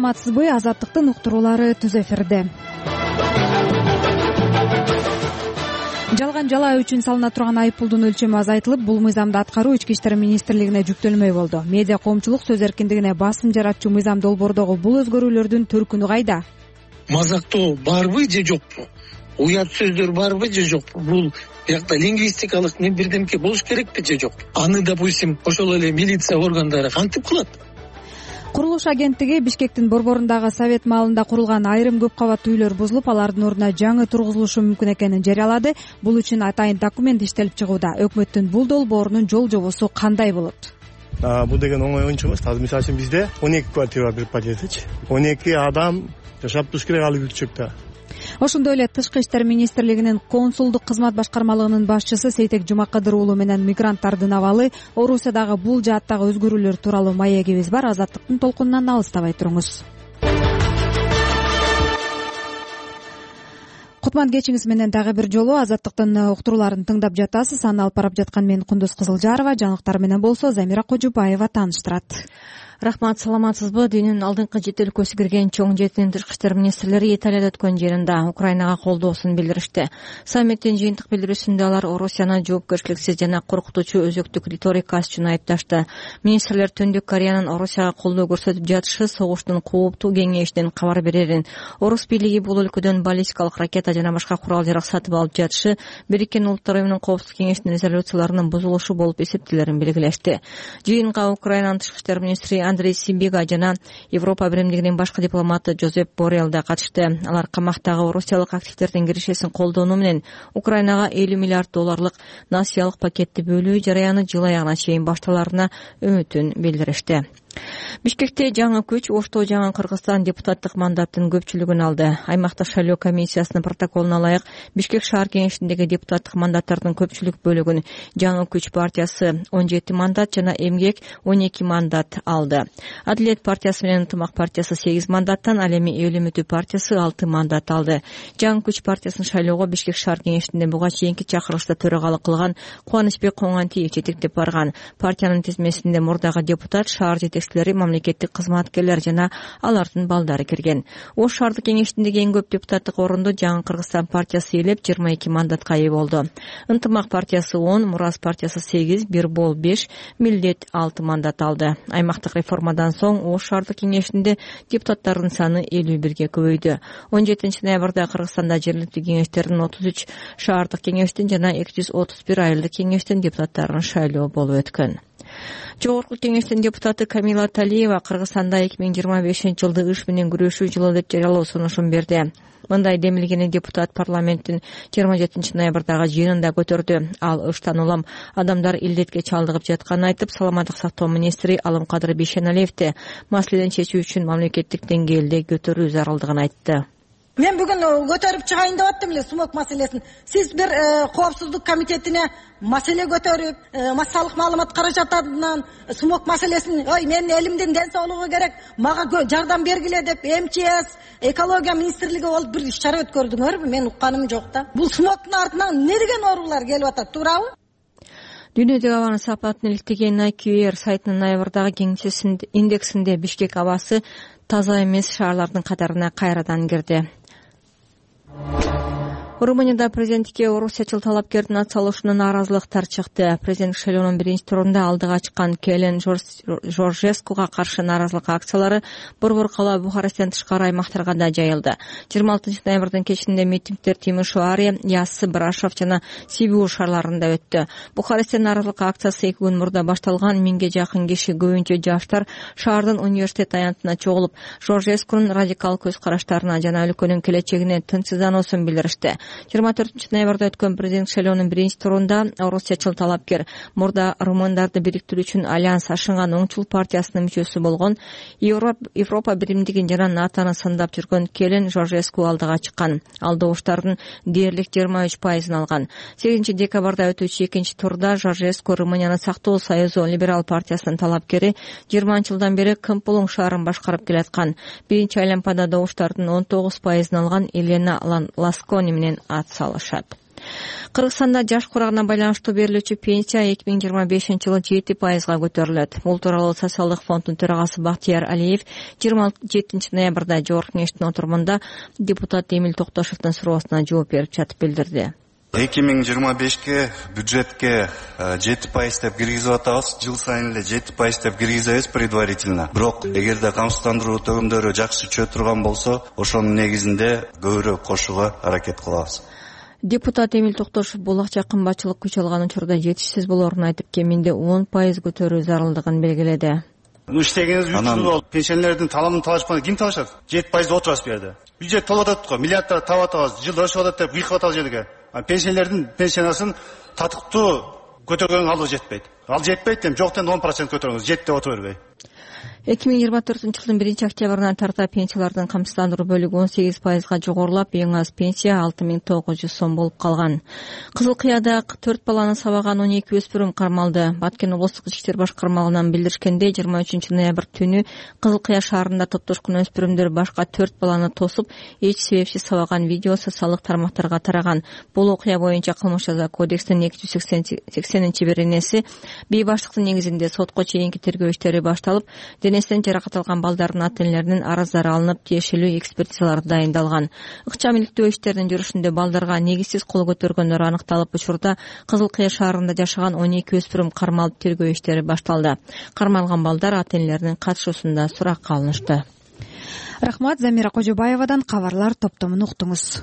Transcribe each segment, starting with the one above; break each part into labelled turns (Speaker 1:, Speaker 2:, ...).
Speaker 1: саламатсызбы, Азаттыктын уктуруулары түз эфирде. Жалган жалаа үчүн салына турган айыппулдун өлчөмү азайтылып, бул мыйзамды аткаруу Ички иштер министрлигине жүктөлмөй болду. Медиа коомчулук сөз эркиндигине басым жаратчу мыйзам долбоордогу бул өзгөрүүлөрдүн төркүнү кайда?
Speaker 2: Мазактоо барбы же жокпу? Уят сөздөр барбы же жокпу? Бул биякта лингвистикалык бирдемке болуш керекпи же жокпу? Аны, допустим, ошол эле милиция органдары кантип кылат?
Speaker 1: Курулуш агенттиги Бишкектин борборундагы совет маалында курулган айрым көп кабаттуу үйлөр бузулуп, алардын ордуна жаңы тургузулушу мүмкүн экенин жарыялады. Бул үчүн атайын документ иштелип чыгууда. Өкмөттүн бул долбоорунун жол жобосу кандай болот?
Speaker 3: Бул деген оңой ойнчу эмес. Азыр мисалы үчүн бизде 12 квартира бир подъездчи. 12 адам жашап туруш керек ал күчөктө.
Speaker 1: Ошондой эле Тышкы иштер министрлигинин консулдук кызмат башкармалыгынын башчысы Сейтек Жумакадыр уулу менен мигранттардын абалы, Орусиядагы бул жааттагы өзгөрүүлөр тууралуу маегибиз бар. Азаттыктын толкунунан алыстабай туруңуз. Кутман кечиңиз менен дагы бир жолу Азаттыктын уктурууларын тыңдап жатасыз. Аны алып барып жаткан мен Кундуз Кызылжарова, жаңылыктар менен болсо Замира Кожубаева тааныштырат.
Speaker 4: Рахмат, саламатсызбы? Дүйнөнүн алдыңкы жети өлкөсү кирген чоң жетинин тышкы иштер министрлери Италияда өткөн жыйында Украинага колдоосун билдиришти. Саммиттин жыйынтык билдирүүсүндө алар Орусияны жоопкерчиликсиз жана коркутуучу өзөктүк риторикасы үчүн айыпташты. Министрлер Түндүк Кореянын Орусияга колдоо көрсөтүп жатышы согуштун кооптуу кеңейишинен кабар берерин, Орус бийлиги бул өлкөдөн баллистикалык ракета жана башка курал-жарак сатып алып жатышы Бириккен Улуттар уюмунун коопсуздук кеңешинин резолюцияларынын бузулушу болуп эсептелерин белгилешти. Жыйынга Украинанын тышкы иштер министри Андрей Сибига жана Европа биримдигинин башкы дипломаты Жозеп Боррелл да катышты. Алар камактагы орусиялык активдердин киришесин колдонуу менен Украинага 50 миллиард долларлык насыялык пакетти бөлүү жараяны жыл аягына чейин башталарына үмүтүн билдиришти. Бишкекте жаңы күч Оштоо жаңы Кыргызстан депутаттык мандаттын көпчүлүгүн алды. Аймактык шайлоо комиссиясынын протоколуна ылайык Бишкек шаар кеңешиндеги депутаттык мандаттардын көпчүлүк бөлүгүн жаңы күч партиясы 17 мандат жана Эмгек 12 мандат алды. Адилет партиясы менен Ынтымак партиясы 8 мандаттан, ал эми Эл үмүтү партиясы 6 мандат алды. Жаңы күч партиясынын шайлоого Бишкек шаар кеңешинде буга чейинки чакырылышта төрагалык кылган Кубанычбек Коңантиев жетектеп барган. Партиянын тизмесинде мурдагы депутат, шаар жетекчилери, мамлекеттик кызматкерлер жана алардын балдары кирген. Ош шаардык кеңешиндеги эң көп депутаттык орунду жаңы Кыргызстан партиясы ээлеп 22 мандатка ээ болду. Ынтымак партиясы 10, Мурас партиясы 8, Бирбол 5, Милдет 6 мандат алды. Аймактык реформадан соң Ош шаардык кеңешинде депутаттардын саны 51ге көбөйдү. 17 ноябрда Кыргызстанда жергиликтүү кеңештердин 33 шаардык кеңештин жана 231 айылдык кеңештин депутаттарын шайлоо болуп өткөн. Жогорку кеңештин депутаты Камила Талиева Кыргызстанда 2025-жылды иш менен күрөшүү жылы деп жарыялоо сунушун берди. Мындай демилгени депутат парламенттин 27 ноябрдагы жыйынында көтөрдү. Ал ыштан улам адамдар илдетке чалдыгып жатканын айтып, саламаттык сактоо министри Алымкадыр Бейшеналиевди маселени чечүү үчүн мамлекеттик деңгээлде көтөрүү зарылдыгын айтты.
Speaker 5: Мен бүгүн көтөрүп чыгайын деп аттым эле сумок маселесин. Сиз бир коопсуздук комитетине маселе көтөрүп, массалык маалымат каражатынан сумок маселесин, менин элимдин ден соолугу керек, мага жардам бергиле деп МЧС, экология министрлиги болуп бир иш-чара өткөрдүңөрбү? Мен укканым жок да. Бул смоктун артынан эмне деген оорулар келип атат, туурабы?
Speaker 4: Дүйнөдөгү абанын сапатын иликтеген IQR сайтынын ноябрдагы кеңсесинин индексинде Бишкек абасы таза эмес шаарлардын катарына кайрадан кирди. Румынияда президенттикке орусиячыл талапкердин атсалышына нааразылыктар чыкты. Президенттик шайлоонун биринчи турунда алдыга чыккан Келен Жоржескуга каршы нааразылык акциялары Борбор кала Бухаресттен тышкары аймактарга да жайылды. 26 ноябрдын кечинде митингдер Тимишоари, Яссы, Брашов жана Сибиу шаарларында өттү. Бухаресттен нааразылык акциясы 2 күн мурда башталган. 1000ге жакын киши, көбүнчө жаштар, шаардын университет аянтына чогулуп, Жоржескунун радикал көз караштарына жана өлкөнүн келечегине тынчсыздануусун билдиришти. 24 ноябрда өткөн президент шайлоонун биринчи турунда орусиячыл талапкер мурда румындарды бириктирүү үчүн Альянс ашынган оңчул партиясынын мүчөсү болгон Европа биримдигин жана НАТОны сындап жүргөн Келен Жоржеску алдыга чыккан. Ал добуштардын дээрлик 23% алган. 8 декабрда өтүүчү экинчи турда Жоржеску Румынияны сактоо союзу либерал партиясынын талапкери 20 жылдан бери Кымпулуң шаарын башкарып келаткан. Биринчи айлампада добуштардын 19% алган Елена Ласкони менен ат салышат. Кыргызстанда жаш курагына байланыштуу берилүүчү пенсия 2025-жылы 7%га көтөрүлөт. Бул тууралуу Социалдык фонддун төрагасы Бактияр Алиев 27 ноябрда Жогорку Кеңештин отурумунда депутат Эмил Токтошовдун суроосуна жооп берип жатып билдирди.
Speaker 6: 2025-ке бюджетке 7% деп киргизип атабыз. Жыл сайын эле 7% деп киргизебиз предварительно. Бирок эгерде камсыздандыруу төгүмдөрү жакшы чөө турган болсо, ошонун негизинде көбүрөөк кошууга аракет кылабыз.
Speaker 4: Депутат Эмил Токтошов бул акча кымбатчылык күч алган учурда жетишсиз болоорун айтып, кеминде 10% көтөрүү зарылдыгын белгиледи.
Speaker 7: Иштегениз 3 жыл болду. Пенсионердин талабын талашпаганда ким талашат? 7% отырасыз бу жерде. Бюджет толуп атат го, миллиарддар таап атабыз, жылда өсүп атат деп кыйкып атабыз жерге. Пенсионердин пенсиясын татыктуу көтөргөнгө алуу жетпейт. Ал жетпейт дем, жоктон 10% көтөрүңүз, 7 деп отура бербей.
Speaker 4: 2024-жылдын 1-октябрынан тарта пенсиялардын камсыздандыруу бөлүгү 18%га жогорулап, эң аз пенсия 6900 сом болуп калган. Кызыл Кыяда 4 баланы сабаган 12 өспүрүм кармалды. Баткен облустук ички иштер башкармалыгынан билдиришкендей, 23-ноябрь түнү Кызыл Кыя шаарында топтошкон өспүрүмдөр башка 4 баланы тосуп, эч себепсиз сабаган видео социалдык тармактарга тараган. Бул окуя боюнча кылмыш жаза кодекстин 280-беренеси бий баштыктын негизинде сотко чейинки тергөө иштери башталып, денесинен жаракат алган балдардын ата-энелеринин араздары алынып, тиешелүү экспертизалар дайындалган. Ыкчам иликтөө иштеринин жүрүшүндө балдарга негизсиз кол көтөргөндөр аныкталып, учурда Кызыл Кыя шаарында жашаган 12 өспүрүм кармалып, тергөө иштери башталды. Кармалган балдар ата-энелеринин катышуусунда суракка алынышты.
Speaker 1: Рахмат, Замира Кожобаевадан кабарлар топтомун уктуңуз.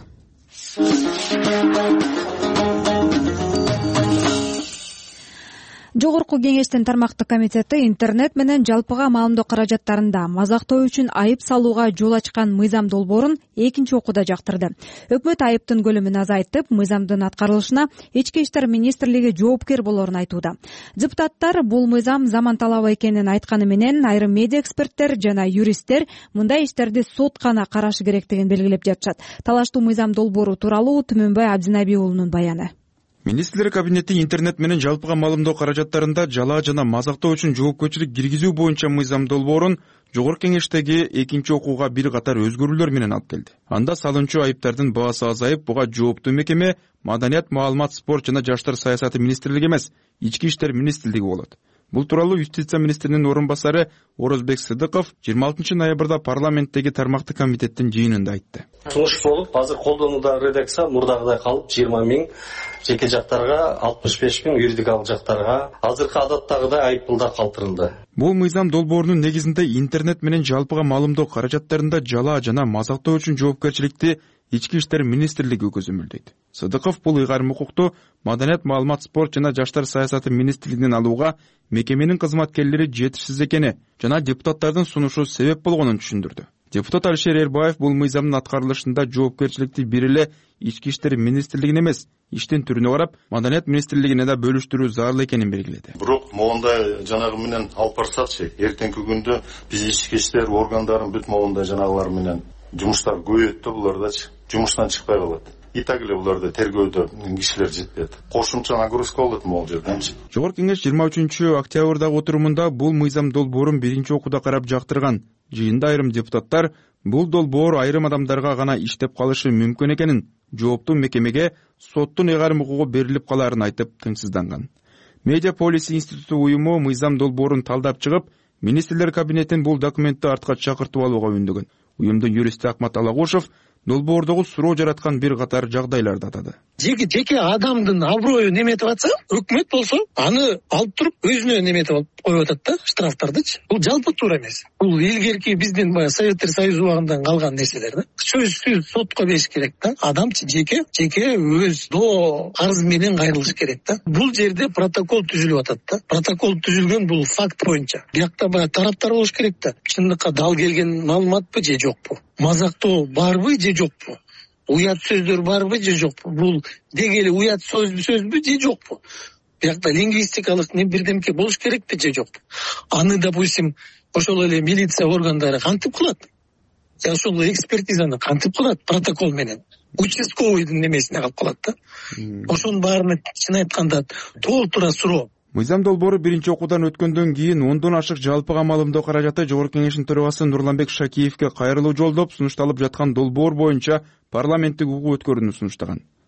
Speaker 1: Жогорку Кеңештин тармактык комитети интернет менен жалпыга маалымдоо каражаттарында мазактоо үчүн айып салууга жол ачкан мыйзам долбоорун экинчи окууда жактырды. Өкмөт айыптын көлөмүн азайтып, мыйзамдын аткарылышына ички иштер министрлиги жоопкер болоорун айтууда. Депутаттар бул мыйзам заман талабы экенин айтканы менен, айрым медиа эксперттер жана юристтер мындай иштерди сот гана карашы керектигин белгилеп жатышат. Талаштуу мыйзам долбоору тууралуу Түмөнбай Абдинабий уулунун баяны.
Speaker 8: Министрлер кабинети интернет менен жалпыга маалымдоо каражаттарында жалаа жана мазактоо үчүн жоопкерчилик киргизүү боюнча мыйзам долбоорун Жогорку Кеңештеги экинчи окууга бир катар өзгөрүүлөр менен алып келди. Анда салынчу айыптардын баасы азайып, буга жооптуу мекеме Маданият, маалымат, спорт жана жаштар саясаты министрлиги эмес, ички иштер министрлиги болот. Бул тууралуу Юстиция министринин орун басары Орозбек Сыдыков 26 ноябрда парламенттеги тармактык комитеттин жыйынында айтты.
Speaker 9: Сунуш болуп, азыр колдонуудагы редакция мурдагыдай калып 20 000 жеке жактарга, 65 000 юридикалык жактарга, азыркы адаттагыдай айыппулдар калтырылды.
Speaker 8: Бул мыйзам долбоорунун негизинде интернет менен жалпыга маалымдоо каражаттарында жалаа жана мазактоо үчүн жоопкерчиликти ички иштер министрлиги көзөмөлдөйт. Сыдыков бул ыйгарым укукту Маданият, маалымат, спорт жана жаштар саясаты министрлигинен алууга мекеменин кызматкерлери жетишсиз экени жана депутаттардын сунушу себеп болгонун түшүндүрдү. Депутат Алишер Эрбаев бул мыйзамдын аткарылышында жоопкерчиликти бир эле ички иштер министрлигине эмес, иштин түрүнө карап, Маданият министрлигине да бөлүштүрүү зарыл экенин белгиледи.
Speaker 10: Бирок моундай жанагы менен алып барсакчы, эртеңки күндө биз ички иштер органдарын бүт моундай жанагылар менен жумуштар көбөйөт да, булардачы жумуштан чыкпай калат. И так эле буларда тергөөдө кишилер жетпейт. Кошумча нагрузка болот могул жерден.
Speaker 8: Жогорку Кеңеш 23 октябрдагы отурумунда бул мыйзам долбоорун биринчи окууда карап жактырган. Жыйында айрым депутаттар бул долбоор айрым адамдарга гана иштеп калышы мүмкүн экенин, жооптуу мекемеге соттун ыйгарым укугу берилип калаарын айтып тынчсызданган. Медиа Полиси институту уюму мыйзам долбоорун талдап чыгып, министрлер кабинетин бул документти артка чакыртып алууга үндөгөн. Уюмдун юристи Акмат Алагушев долбоордогу суроо жараткан бир катар жагдайларды атады.
Speaker 2: Жеке адамдын аброюн эметип атса, өкмөт болсо, аны алып туруп өзүнө неметип коюп атат да, штрафтардычы. Бул жалпы туура эмес. Бул илгерки биздин баягы Советтер Союзу убагынан калган нерселер да. Сөзсүз сотко бериш керек да. Адам жеке өз доо арыз менен кайрылыш керек да. Бул жерде протокол түзүлүп атат да. Протокол түзүлгөн бул факт боюнча. Биякта баягы тараптар болуш керек да. Чындыкка дал келген маалыматпы же жокпу? Мазактоо барбы же жокпу? Уят сөздөр барбы же жокпу? Бул дегеле уят сөзбү же жокпу? Биякта лингвистикалык бирдемке болуш керекпи же жокпу? Аны, допустим, ошол эле милиция органдары кантип кылат? Я ошол экспертизаны кантип кылат протокол менен? Участковыйдын немесине калып калат да. Ошонун баарына чын айтканда толтура суроо.
Speaker 8: Мыйзам долбоору биринчи окуудан өткөндөн кийин 10дон ашык жалпыга маалымдоо каражаты Жогорку Кеңештин төрагасы Нурланбек Шакиевке кайрылуу жолдоп, сунушталып жаткан долбоор боюнча парламенттик угуу өткөрүүнү сунуштаган.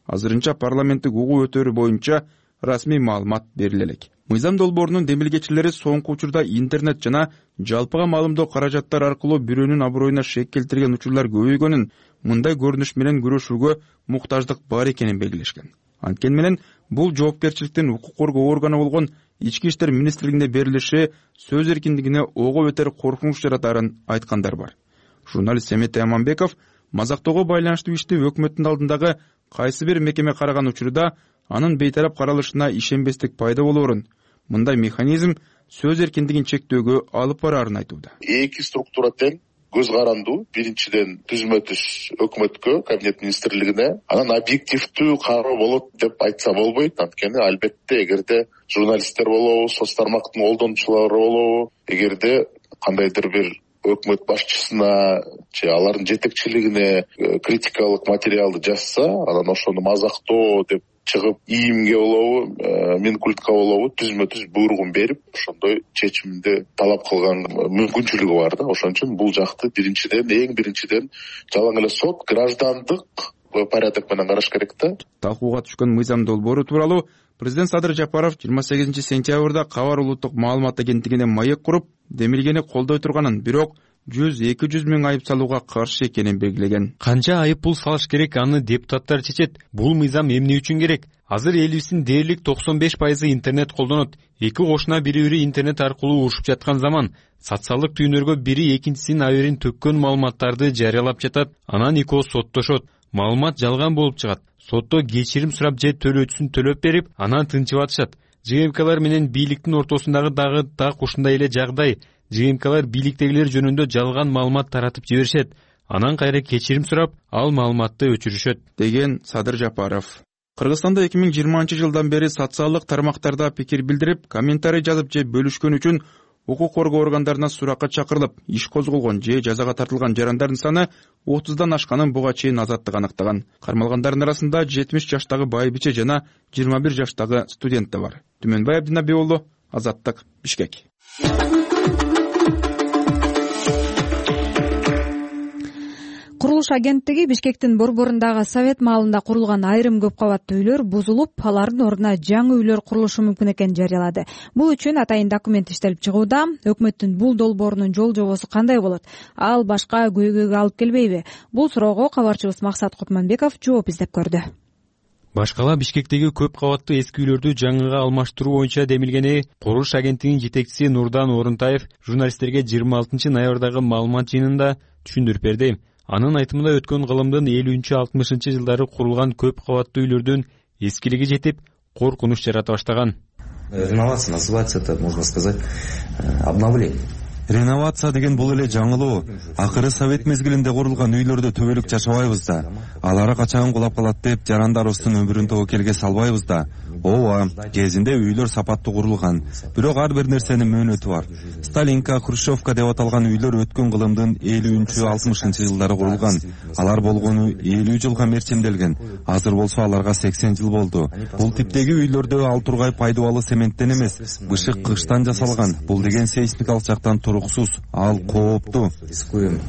Speaker 8: азырынча парламенттик угуу өтөрү боюнча расмий маалымат бериле элек. Мыйзам долбоорунун демилгечилери соңку учурда интернет жана жалпыга маалымдоо каражаттар аркылуу бирөөнүн аброюна шек келтирген учурлар көбөйгөнүн, мындай көрүнүш менен күрөшүүгө муктаждык бар экенин белгилешкен. Анткени менен бул жоопкерчиликтин укук коргоо органы болгон Ички иштер министрлигине берилиши сөз эркиндигине ого бетер коркунуч жаратарын айткандар бар. Журналист Семет Аманбеков мазактоого байланыштуу ишти өкмөттүн алдындагы кайсы бир мекеме караган учурда анын бейтарап каралышына ишенбестик пайда болоорун, мындай механизм сөз эркиндигин чектөөгө алып бараарын айтууда.
Speaker 11: Эки структура тең көз карандуу. Биринчиден түзмө түз өкмөткө, кабинет министрлигине, анан объективдүү кароо болот деп айтса болбойт. Анткени албетте эгерде журналисттер болобу, соц тармактын колдонуучулары болобу, эгерде кандайдыр бир өкмөт башчысына же алардын жетекчилигине критикалык материалды жазса, анан ошону мазактоо деп чыгып ийимге болобу, минкультка болобу түзмө түз буйругун берип, ошондой чечимди талап кылган мүмкүнчүлүгү бар да. Ошон үчүн бул жакты эң биринчиден жалаң эле сот граждандык порядок менен караш керек да.
Speaker 8: Талкууга түшкөн мыйзам долбоору тууралуу президент Садыр Жапаров 28 сентябрда Кабар улуттук маалымат агенттигине маек куруп, демилгени колдой турганын, бирок 100-200 миң айып салууга каршы экенин белгилеген.
Speaker 12: Канча айып пул салыш керек, аны депутаттар чечет. Бул мыйзам эмне үчүн керек? Азыр элибиздин дээрлик 95% интернет колдонот. Эки кошуна бири-бири интернет аркылуу урушуп жаткан заман, социалдык түйүнөргө бири экинчисинин аберин төккөн маалыматтарды жарыялап жатат, анан экөө соттошот. Маалымат жалган болуп чыгат. Сотто кечирим сурап же төлөөчүсүн төлөп берип, анан тынчып атышат. ЖМКлар менен бийликтин ортосундагы дагы так ушундай эле жагдай. ЖМКлар бийликтегилер жөнүндө жалган маалымат таратып жиберишет. Анан кайра кечирим сурап, ал маалыматты өчүрүшөт,
Speaker 8: деген Садыр Жапаров. Кыргызстанда 2020-жылдан бери социалдык тармактарда пикир билдирип, комментарий жазып же бөлүшкөн үчүн укук коргоо органдарына суракка чакырылып, иш козголгон же жазага тартылган жарандардын саны 30дан ашканын буга чейин Азаттык аныктаган. Кармалгандардын арасында 70 жаштагы байбиче жана 21 жаштагы студент да бар. Түмөнбай Абдинабий уулу, Азаттык, Бишкек.
Speaker 1: Курулуш агенттиги Бишкектин борборундагы Совет маалында курулган айрым көп кабаттуу үйлөр бузулуп, алардын ордуна жаңы үйлөр курулушу мүмкүн экенин жарыялады. Бул үчүн атайын документ иштелип чыгууда. Өкмөттүн бул долбоорунун жол жобосу кандай болот? Ал башка көйгөйгө алып келбейби? Бул суроого кабарчыбыз Максат Кутманбеков жооп издеп көрдү.
Speaker 12: Башкала Бишкектеги көп кабаттуу эски үйлөрдү жаңыга алмаштыруу боюнча демилгени Курулуш агенттигинин жетекчиси Нурдан Орунтаев журналисттерге 26 ноябрдагы маалымат жыйынында түшүндүрүп берди. Анын айтымында өткөн кылымдын 50-60 жылдары курулган көп кабаттуу үйлөрдүн эскилиги жетип, коркунуч жарата баштаган.
Speaker 13: Реновация называется, это можно сказать, обновление.
Speaker 14: Реновация деген бул эле жаңылоо. Акыры совет мезгилинде курулган үйлөрдө төбөлүк жашабайбыз да. Алары качан кулап калат деп жарандарыбыздын өмүрүн тобокелге салбайбыз да. Ооба, кезинде үйлөр сапаттуу курулган. Бирок ар бир нерсенин мөөнөтү бар. Сталинка, Хрущевка деп аталган үйлөр өткөн кылымдын 50-60 жылдары курулган. Алар болгону 50 жылга мерчимделген. Азыр болсо аларга 80 жыл болду. Бул типтеги үйлөрдө ал тургай пайдубалы цементтен эмес, бышык кыштан жасалган. Бул деген сейсмикалык жактан туруксуз, ал кооптуу.
Speaker 13: Рискуем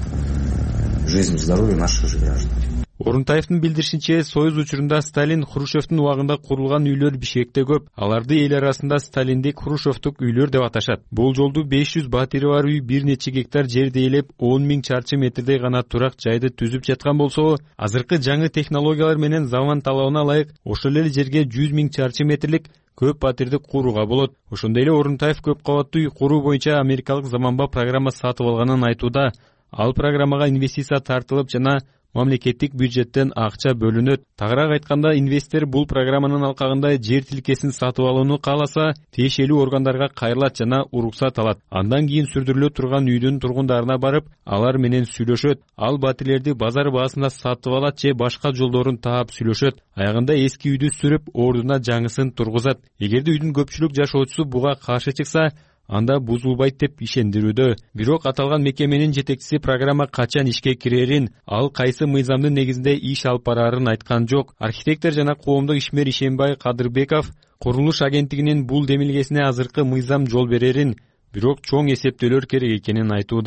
Speaker 13: жизнь и здоровье наших же граждан.
Speaker 12: Орунтаевдин билдиришинче, Союз учурунда Сталин, Хрущевдин убагында курулган үйлөр Бишкекте көп. Аларды эл арасында Сталиндик, Хрущевдук үйлөр деп аташат. Бул жолду 500 батири бар үй бир нече гектар жерди ээлеп, 10 000 чарчы метрдей гана турак жайды түзүп жаткан болсо, азыркы жаңы технологиялар менен заман талабына ылайык ошол эле жерге 100 000 чарчы метрлик көп батирди курууга болот. Ошондой эле Орунтаев көп кабаттуу үй куруу боюнча америкалык заманба программа сатып алганын айтууда. Ал программага инвестиция тартылып жана мамлекеттик бюджеттен акча бөлүнөт. Тагыраак айтканда, инвестор бул программанын алкагында жер тилкесин сатып алууну кааласа, тиешелүү органдарга кайрылат жана уруксат алат. Андан кийин сүрдүрүлө турган үйдүн тургундарына барып, алар менен сүйлөшөт. Ал батирлерди базар баасында сатып алат же башка жолдорун таап сүйлөшөт. Аягында эски үйдү сүрүп, ордуна жаңысын тургузат. Эгерде үйдүн көпчүлүк жашоочусу буга каршы чыкса, анда бузулбайт деп ишендирүүдө. Бирок аталган мекеменин жетекчиси программа качан ишке кирерин, ал кайсы мыйзамдын негизинде иш алып барарын айткан жок. Архитектор жана коомдук ишмер Ишенбай Кадырбеков Курулуш агенттигинин бул демилгесине азыркы мыйзам жол берерин, бирок чоң эсептөөлөр керек экенин айтууда.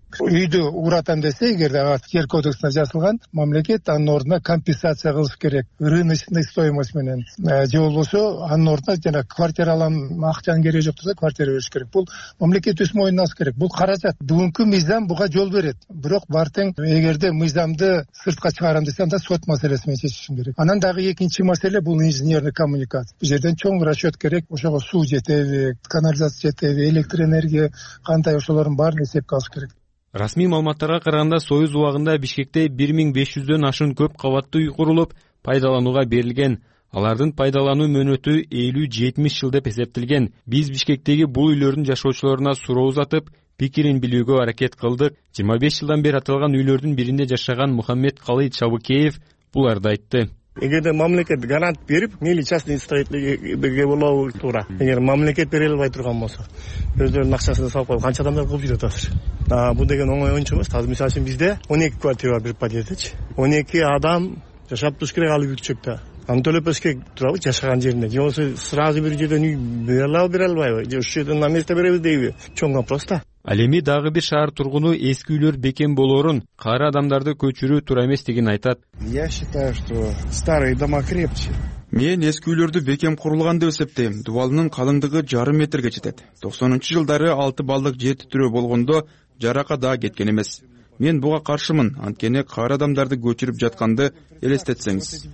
Speaker 15: Үйдү уратам десе, эгерде жер кодексинде жазылган, мамлекет анын ордуна компенсация кылыш керек. Рыночный стоимость менен. Же болбосо анын ордуна жана квартира алам, акчанын кереги жок десе, квартира бериш керек. Бул мамлекет өз мойнуна алыш керек. Бул каражат. Бүгүнкү мыйзам буга жол берет. Бирок бартең эгерде мыйзамды сыртка чыгарам десе, анда сот маселеси менен чечишим керек. Анан дагы экинчи маселе бул инженерный коммуникация. Бул жерден чоң расчет керек. Ошого суу жетеби, канализация жетеби, электр энергия кандай, ошолордун баарын эсепке алыш керек.
Speaker 12: Расмий маалыматтарга караганда Союз убагында Бишкекте 1500дөн ашуун көп кабаттуу үй курулуп, пайдаланууга берилген. Алардын пайдалануу мөөнөтү 50-70 жыл деп эсептелген. Биз Бишкектеги бул үйлөрдүн жашоочуларына суроо узатып, пикирин билүүгө аракет кылдык. 25 жылдан бери аталган үйлөрдүн биринде жашаган Мухаммед Калый Чабыкеев буларды айтты.
Speaker 3: Эгерде мамлекет грант берип, мейли частный строительге болобу туура. Эгер мамлекет бере албай турган болсо, өздөрүнүн акчасын салып коюп, канча адамдар кылып жүрөт азыр. Бул деген оңой ойнчу эмес. Азыр мисалы үчүн бизде 12 квартира бар бир подъездечи. 12 адам жашап туруш керек ал бүрчөктө. Аны төлөп бериш керек туурабы, жашаган жерине. Же болбосо сразу бир жерден үй бере албайбы? Же ушул жерден на место беребиз дейби? Чоң вопрос да.
Speaker 12: Ал эми дагы бир шаар тургуну эски үйлөр бекем болоорун, кары адамдарды көчүрүү туура эмес деген айтат.
Speaker 16: Я считаю, что старые дома крепче.
Speaker 8: Мен эски үйлөрдү бекем курулган деп эсептейм. Дубалынын калыңдыгы 1,5 метрге жетет. 90-жылдары 6 балдык жети түрөө болгондо жарака да кеткен эмес. Мен буга каршымын, анткени кары адамдарды көчүрүп жатканды элестетсеңиз.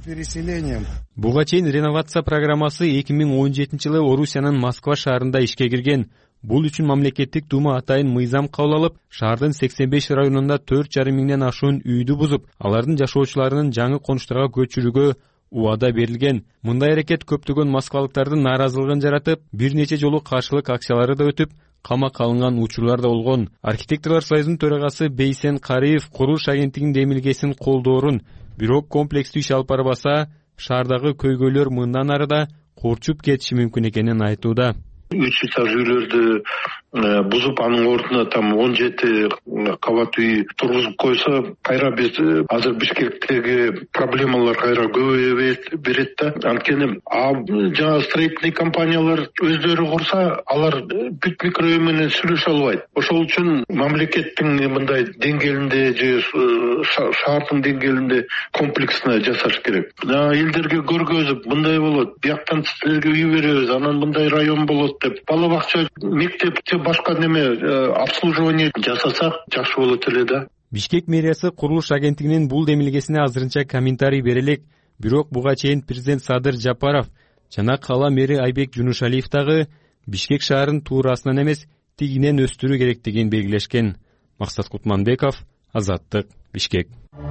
Speaker 12: Буга чейин реновация программасы 2017-жылы Орусиянын Москва шаарында ишке кирген. Бул үчүн мамлекеттик дума атайын мыйзам кабыл алып, шаардын 85 районунда 4,5 миңден ашуун үйдү бузуп, алардын жашоочуларынын жаңы конуштарга көчүрүүгө убада берилген. Мындай аракет көптөгөн москвалыктардын нааразылыгын жаратып, бир нече жолу каршылык акциялары да өтүп, камакка алынган учурлар да болгон. Архитекторлор союзунун төрагасы Бейсен Кариев курулуш агенттигинин демилгесин колдоорун, бирок комплекстүү иш алып барбаса, шаардагы көйгөйлөр мындан ары да курчуп кетиши мүмкүн экенин айтууда.
Speaker 17: 3 этаж үйлөрдү бузуп, анын ордуна там 17 кабат үй тургузуп койсо, кайра биз азыр Бишкектеги проблемалар кайра көбөйө берет да. Анткени жаңа строительный компаниялар өздөрү курса, алар бүт микрорайон менен сүйлөшө албайт. Ошол үчүн мамлекеттин мындай деңгээлинде же шаардын деңгээлинде комплексно жасаш керек. Элдерге көргөзүп, мындай болот, бияктан силерге үй беребиз, анан мындай район болот деп, бала бакча, мектеп, башка неме обслуживание жасасак жакшы болот эле да.
Speaker 12: Бишкек мэриясы курулуш агенттигинин бул демилгесине азырынча комментарий бере элек, бирок буга чейин президент Садыр Жапаров жана кала мэри Айбек Жунушалиев дагы Бишкек шаарын туурасынан эмес, тигинен өстүрүү керектигин белгилешкен. Максат Кутманбеков, Азаттык, Бишкек.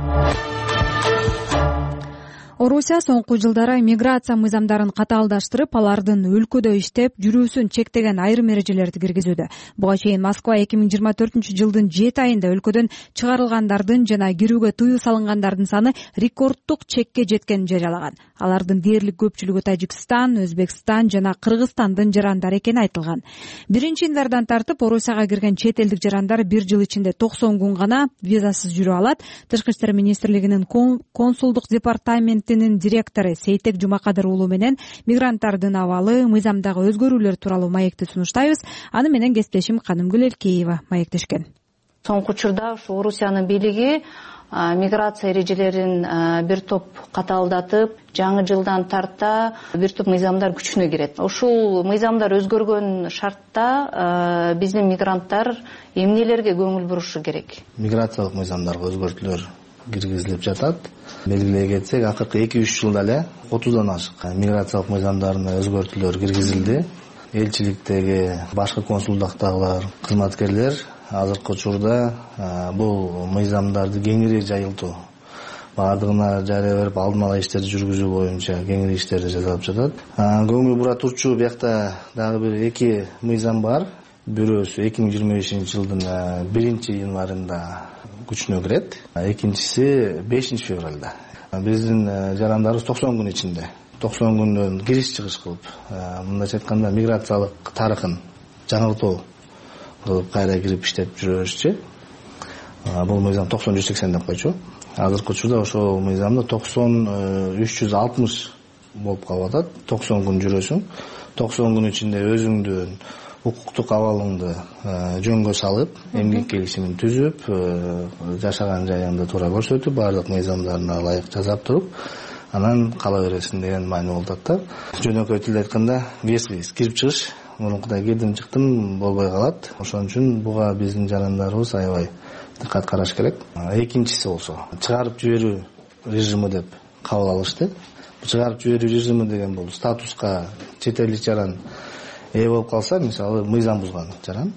Speaker 1: Орусия соңку жылдары миграция мыйзамдарын катаалдаштырып, алардын өлкөдө иштеп жүрүүсүн чектеген айрым эрежелерди киргизүүдө. Буга чейин Москва 2024-жылдын 7 айында өлкөдөн чыгарылгандардын жана кирүүгө тыюу салынгандардын саны рекорддук чекке жеткенин жарыялаган. Алардын дээрлик көпчүлүгү Тажикстан, Өзбекстан жана Кыргызстандын жарандары экени айтылган. 1-январдан тартып Орусияга кирген чет элдик жарандар 1 жыл ичинде 90 күн гана визасыз жүрө алат. Тышкы иштер министрлигинин консулдук департаментинин директору Сейтек Жумакадыр уулу менен мигранттардын абалы, мыйзамдагы өзгөрүүлөр тууралуу маекти сунуштайбыз. Аны менен кесиптешим Канымгүл Элкеева маектешкен.
Speaker 18: Соңку учурда ушу Орусиянын бийлиги миграция эрежелерин бир топ катаалдатып, жаңы жылдан тарта бир топ мыйзамдар күчүнө кирет. Ушул мыйзамдар өзгөргөн шартта биздин мигранттар эмнелерге көңүл бурушу керек?
Speaker 19: Миграциялык мыйзамдарга өзгөртүүлөр киргизилип жатат. Белгилей кетсек, акыркы 2-3 жылда эле 30дан ашык миграциялык мыйзамдарына өзгөртүүлөр киргизилди. Элчиликтеги башкы консулдуктагылар, кызматкерлер азыркы учурда бул мыйзамдарды кеңири жайылтуу, баардыгына жарыя берип, алдын ала иштерди жүргүзүү боюнча кеңири иштерди жасалып жатат. Көңүл бура турчу биякта дагы бир 2 мыйзам бар. Бирөөсү 2025-жылдын 1-январында күчүнө кирет. Экинчиси 5-февралда. Биздин жарандарыбыз 90 күн ичинде 90 күндөн кириш-чыгыш кылып, мындайча айтканда миграциялык тарыхын жаңыртуу кылып кайра кирип иштеп жүрөбүзчү. Бул мыйзам 90-180 деп койчу. Азыркы учурда ошол мыйзамда 90-360 болуп калып атат. 90 күн жүрөсүң. 90 күн ичинде өзүңдүн укуктук абалыңды жөнгө салып, эмгек келишимин түзүп, жашаган жайыңды туура көрсөтүп, баардык мыйзамдарына ылайык жасап туруп, анан кала бересиң деген маани болуп атат да. Жөнөкөй тилде айтканда, вес кирип чыгыш, мурункудай кирдим чыктым болбой калат. Ошон үчүн буга биздин жарандарыбыз аябай диккат караш керек. Экинчиси болсо, чыгарып жиберүү режими деп кабыл алышты. Чыгарып жиберүү режими деген бул статуска чет элдик жаран ээ болуп калса, мисалы мыйзам бузган жаран,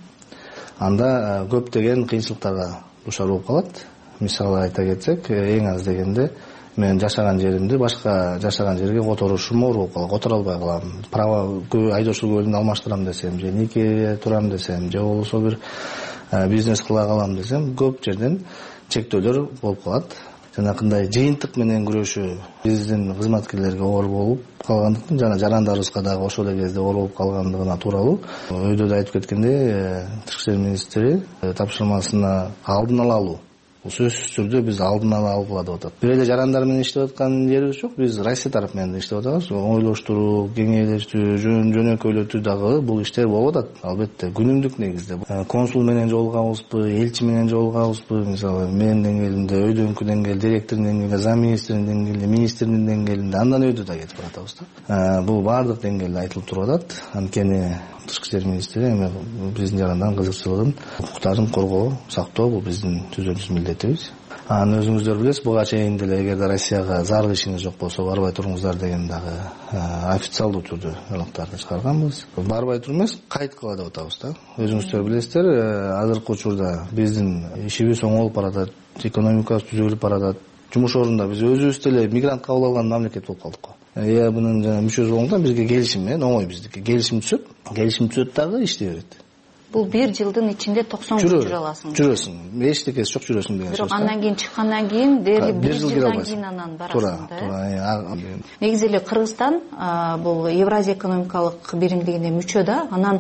Speaker 19: анда көптөгөн кыйынчылыктарга душар болуп калат. Мисалы айта кетсек, эң аз дегенде мен жашаган жеримди башка жашаган жерге которушум оор болуп калат, которо албай калам. Права айдоочулук куәлигин алмаштырам десем, же никеге турам десем, же болбосо бир бизнес кыла калам десем, көп жерден чектөөлөр болуп калат. Жанакындай жыйынтык менен күрөшүү биздин кызматкерлерге оор болуп калгандыктан, жана жарандарыбызга дагы ошол эле кезде оор болуп калгандыгына тууралуу. Өйдө да айтып кеткендей, Тышкы иштер министри тапшырмасына алдын ала алуу. Бул сөзсүз түрдө биз алдын ала алгыла деп атат. Бир эле жарандар менен иштеп аткан жерибиз жок. Биз Россия тарап менен иштеп атабыз. Ойлоштуруу, кеңейлештүү, жөнөкөйлөтүү дагы бул иштер болуп атат. Албетте, күнүмдүк негизде. Консул менен жолугабызбы, элчи менен жолугабызбы, мисалы менин деңгээлимде, өйдөнкү деңгээл, директордун деңгээлинде, зам министрдин деңгээлинде, министрдин деңгээлинде, андан өйдө да кетип баратабыз да. Бул баардык деңгээлде айтылып туруп атат. Анткени Тышкы иштер министри биздин жарандардын кызыкчылыгын, укуктарын коргоо, сактоо бул биздин түзүлүш милдетибиз. Анан өзүңүздөр билесиз, буга чейин деле эгерде Россияга зарыл ишиңиз жок болсо барбай туруңуздар деген дагы официалдуу түрдө ырлыктарды чыгарганбыз. Барбай туруп эмес, кайткыла деп атабыз да. Өзүңүздөр билесиздер, азыркы учурда биздин ишибиз оңолуп баратат, экономикабыз түзөлүп баратат. Жумуш орунда биз өзүбүз деле мигрант кабыл алган мамлекет болуп калдык го. ЭАБнын жана мүчөсү болгондон бизге келишим менен оңой биздики. Келишим түзөт дагы иштей берет.
Speaker 18: Бул 1 жылдын ичинде 90 күн жүрө аласың.
Speaker 19: Жүрөсүң. Эчтекеси жок жүрөсүң деген сөз.
Speaker 18: Бирок андан кийин чыккандан кийин дээрлик 1 жылдан кийин анан барасың да.
Speaker 19: Туура.
Speaker 18: Негизи эле Кыргызстан бул Евразия экономикалык биримдигине мүчө да. Анан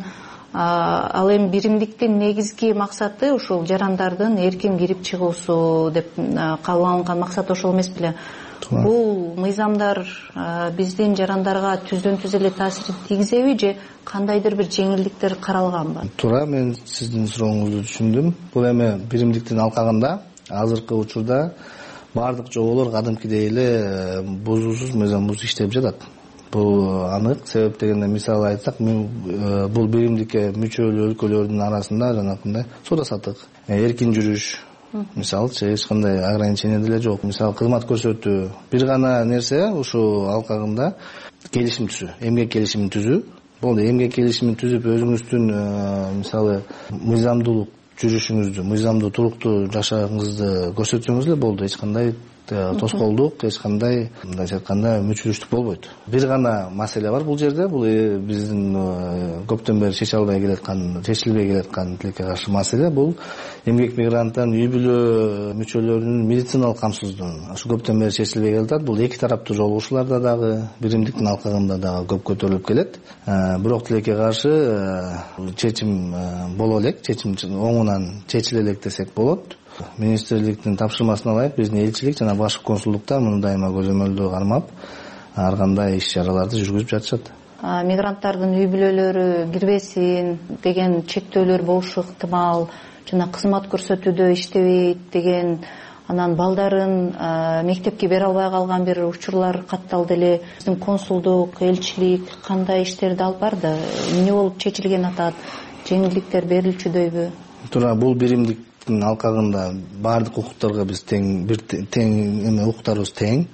Speaker 18: ал эми биримдиктин негизги максаты ушул жарандардын эркин кирип чыгуусу деп кабыл алынган максат ошол эмес беле? Бул мыйзамдар биздин жарандарга түздөн түз эле таасирин тийгизеби же кандайдыр бир жеңилдиктер каралганбы?
Speaker 19: Туура, мен сиздин сурооңузду түшүндүм. Бул эми биримдиктин алкагында азыркы учурда баардык жоболор кадимкидей эле бузуусуз, мыйзамсыз иштеп жатат. Бул анык. Себеп дегенде мисалы айтсак, бул биримдикке мүчө өлкөлөрдүн арасында жанакындай соода саттык, эркин жүрүш, мисалы эч кандай ограничение деле жок. Мисалы кызмат көрсөтүү, бир гана нерсе ушул алкагында келишим түзүү, эмгек келишимин түзүү. Бул эмгек келишимин түзүп өзүңүздүн мисалы мыйзамдуулук жүрүшүңүздү, мыйзамдуу туруктуу жашагыңызды көрсөтсөңүз эле болду. Эч кандай тоскоолдук, эч кандай мындайча айтканда мүчүлүштүк болбойт. Бир гана маселе бар бул жерде. Бул биздин көптөн бери чечилбей келаткан тилекке каршы маселе. Бул эмгек мигранттын үй бүлө мүчөлөрүнүн медициналык камсыздыгы. Ушу көптөн бери чечилбей келатат. Бул эки тараптуу жолугушууларда дагы, биримдиктин алкагында дагы көп көтөрүлүп келет. Бирок тилекке каршы чечим боло элек, чечим оңунан чечиле элек десек болот. Министрликтин тапшырмасына ылайык биздин элчилик жана башкы консулдуктар муну дайыма көзөмөлдөө кармап, ар кандай иш-чараларды жүргүзүп жатышат.
Speaker 18: Мигранттардын үй бүлөлөрү кирбесин деген чектөөлөр болушу ыктымал, жана кызмат көрсөтүүдө иштебейт деген, анан балдарын мектепке бере албай калган бир учурлар катталды эле. Биздин консулдук, элчилик кандай иштерди алып барды? Эмне болуп чечилген атат? Жеңилдиктер берилчүдөйбү?
Speaker 19: Туура, бул биримдик алкагында баардык укуктарга биз тең укуктарыбыз тең.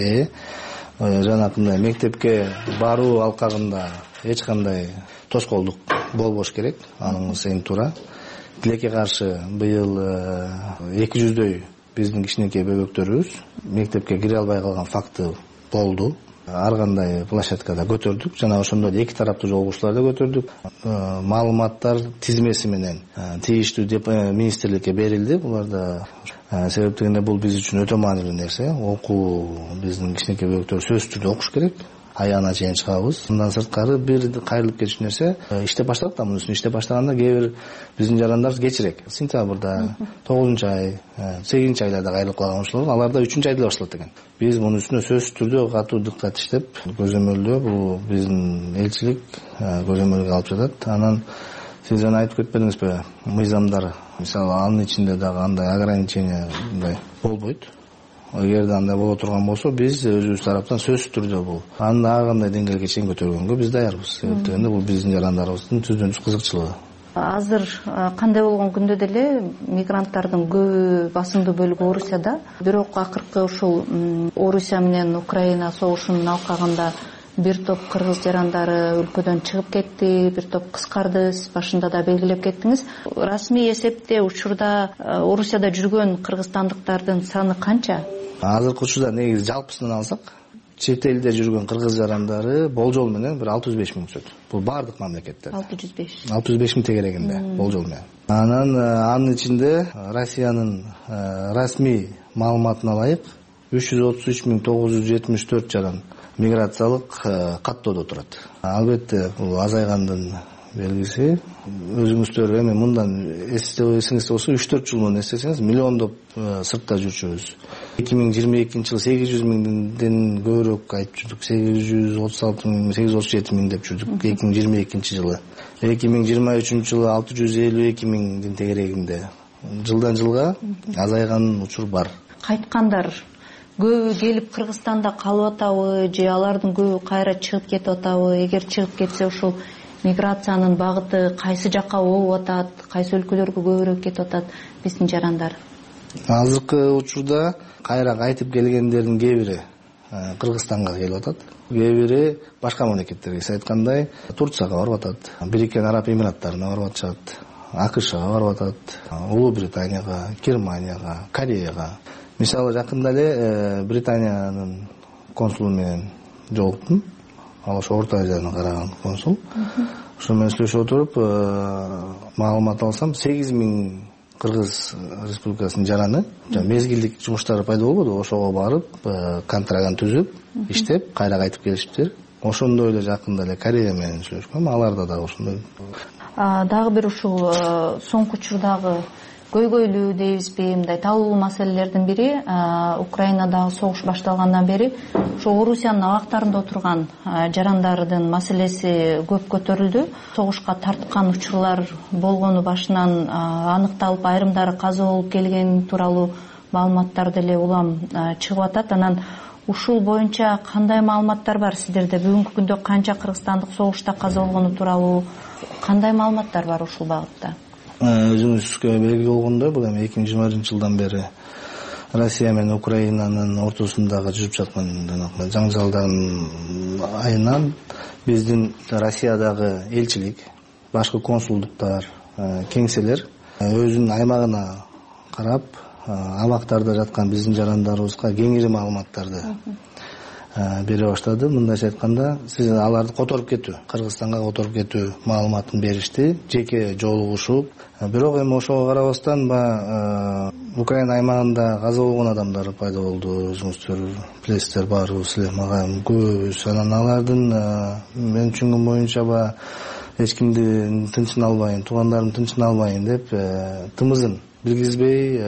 Speaker 19: Жанакындай мектепке баруу алкагында эч кандай тоскоолдук болбош керек. Аныңыз эң туура. Тилекке каршы быйыл 200дөй биздин кичинекей бөбөктөрүбүз мектепке кире албай калган факты болду. Ар кандай площадкада көтөрдүк, жана ошондо эки тараптуу жолугушууларда көтөрдүк. Маалыматтар тизмеси менен тийиштүү министрликке берилди. Буларда себеп дегенде бул биз үчүн өтө маанилүү нерсе. Окуу биздин кичинекей бөбөктөр сөзсүз түрдө окуш керек. Аягына чейин чыгабыз. Мындан сырткары бир кайрылып кетиш нерсе иштеп баштадык да, мунун үстүнө иштеп баштаганда кээ бир биздин жарандарыбыз кечирээк. Сентябрда, 9-ай, 8-айларда кайрылып калган ушулар, аларда 3-айда башталат экен. Биз мунун үстүнө сөзсүз түрдө катуу диккат иштеп, көзөмөлдөө бул биздин элчилик көзөмөлгө алып жатат. Анан Сиз жана айтып кетпедиңизби, мыйзамдар, мисалы анын ичинде дагы андай ограничение болбойт. Эгерде андай боло турган болсо, биз өзүбүз тараптан сөзсүз түрдө бул аны ар кандай деңгээлге чейин көтөргөнгө биз даярбыз. Себеп дегенде бул биздин жарандарыбыздын түздөн түз кызыкчылыгы.
Speaker 18: Азыр кандай болгон күндө деле мигранттардын көбү басымдуу бөлүгү Орусияда. Бирок акыркы ушул Орусия менен Украина согушунун алкагында бир топ кыргыз жарандары өлкөдөн чыгып кетти, бир топ кыскарды. Сиз башында да белгилеп кеттиңиз. Расмий эсепте учурда Орусияда жүргөн кыргызстандыктардын саны канча?
Speaker 19: Азыркы учурда негизи жалпысынан алсак, чет элде жүргөн кыргыз жарандары болжол менен бир 605 миң түшөт. Бул бардык мамлекетте. 605 миң тегерегинде болжол менен. Анан анын ичинде Россиянын расмий маалыматына ылайык 333.974 жаран миграциялык каттоодо турат. Албетте бул азайгандын белгиси. Өзүңүздөр эми мындан эсиңизде болсо 3-4 жыл мурун эстесеңиз, миллиондоп сыртта жүрчүбүз. 2022 жылы 800 миңден көбүрөөк айтып жүрдүк. 836 миң, 837 миң деп жүрдүк 2022 жылы. 2023 жылы 652 миңдин тегерегинде. Жылдан жылга азайган учур бар.
Speaker 18: Кайткандар көбү келип Кыргызстанда калып атабы же алардын көбү кайра чыгып кетип атабы? Эгер чыгып кетсе, ушул миграциянын багыты кайсы жакка болуп атат, кайсы өлкөлөргө көбүрөөк кетип атат биздин жарандар?
Speaker 19: Азыркы учурда кайра кайтып келгендердин кээ бири Кыргызстанга келип атат, кээ бири башка мамлекеттерге. Сиз айткандай, Турцияга барып атат, Бириккен Араб Эмираттарына барып атышат, АКШга барып атат, Улуу Британияга, Германияга, Кореяга. Мисалы жакында эле Британиянын консулу менен жолуктум. Ал ошо Орто Азияны караган консул. Ошо менен сүйлөшүп отуруп, маалымат алсам, 8 миң Кыргыз Республикасынын жараны мезгилдик жумуштары пайда болбоду, ошого барып, контрагент түзүп, иштеп, кайра кайтып келишиптир. Ошондой эле жакында эле Корея менен сүйлөшкөм, аларда дагы ошондой.
Speaker 18: Дагы бир ушул соңку учурдагы көйгөйлүү дейбизби, мындай талуу маселелердин бири Украинадагы согуш башталгандан бери ошо Орусиянын абактарында отурган жарандардын маселеси көп көтөрүлдү. Согушка тарткан учурлар болгону башынан аныкталып, айрымдары каза болуп келген тууралуу маалыматтар деле улам чыгып атат. Анан ушул боюнча кандай маалыматтар бар сиздерде? Бүгүнкү күндө канча кыргызстандык согушта каза болгону тууралуу кандай маалыматтар бар ушул багытта?
Speaker 19: Өзүңүзгө белгилүү болгондой, бул эми 2020 жылдан бери Россия менен Украинанын ортосундагы жүрүп жаткан жаңжалдардын айынан биздин Россиядагы элчилик, башкы консулдуктар, кеңселер өзүнүн аймагына карап, абактарда жаткан биздин жарандарыбызга кеңири маалыматтарды бере баштады. Мындайча айтканда, сиз аларды которуп кетүү, Кыргызстанга которуп кетүү маалыматын беришти, жеке жолугушуп. Бирок эми ошого карабастан Украина аймагында каза болгон адамдар пайда болду. Өзүңүздөр билесиздер, баарыбыз эле, мага көбүс. Анан алардын мен түшүнгөн боюнча эч кимди тынчын албайын, туугандарын тынчын албайын деп тымызын билгизбей,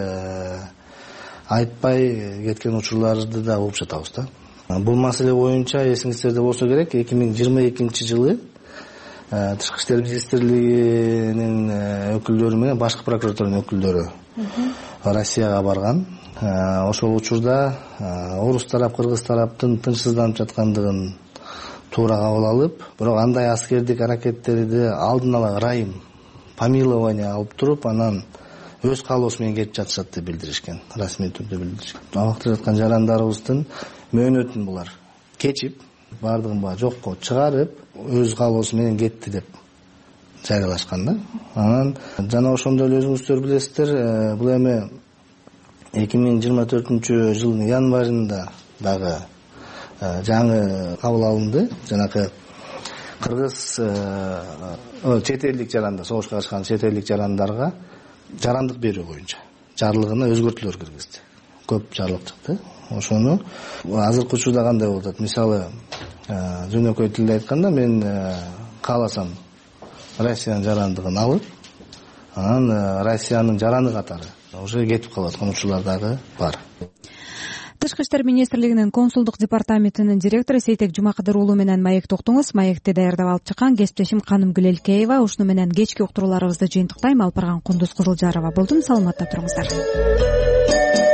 Speaker 19: айтпай кеткен учурларды да угуп жатабыз да. Бул маселе боюнча эсиңиздерде болсо керек, 2022 жылы Тышкы иштер министрлигинин өкүлдөрү менен башкы прокуратуранын өкүлдөрү Россияга барган. Ошол учурда орус тарап, кыргыз тараптын тынчсызданып жаткандыгын туура кабыл алып, бирок андай аскердик аракеттерди алдын ала ырайым, помилование алып туруп, анан өз каалоосу менен кетип жатышат деп билдиришкен, расмий түрдө билдиришкен. Абакта жаткан жарандарыбыздын мөөнөтүн булар кечип, бардыгын жокко чыгарып, өз каалоосу менен кетти деп жарыялашкан да. Анан жана ошондой эле өзүңүздөр билесиздер, бул эми 2024 жылдын январында дагы жаңы кабыл алынды. Жанакы кыргыз чет элдик жарандар, согушка катышкан чет элдик жарандарга жарандык берүү боюнча жарлыгына өзгөртүүлөр киргизди. Көп жарлык чыкты. Ошону азыркы учурда кандай болуп атат? Мисалы, жөнөкөй тилде айтканда, мен кааласам Россиянын жарандыгын алып, анан Россиянын жараны катары уже кетип калып аткан учурлар дагы бар.
Speaker 1: Тышкы иштер министрлигинин консулдук департаментинин директору Сейтек Жумакадыр уулу менен маекти уктуңуз. Маекти даярдап алып чыккан кесиптешим Канымгүл Элкеева. Ушуну менен кечки уктурууларыбызды жыйынтыктайм. Алпарган Кундуз Кызылжарова болдум. Саламатта туруңуздар.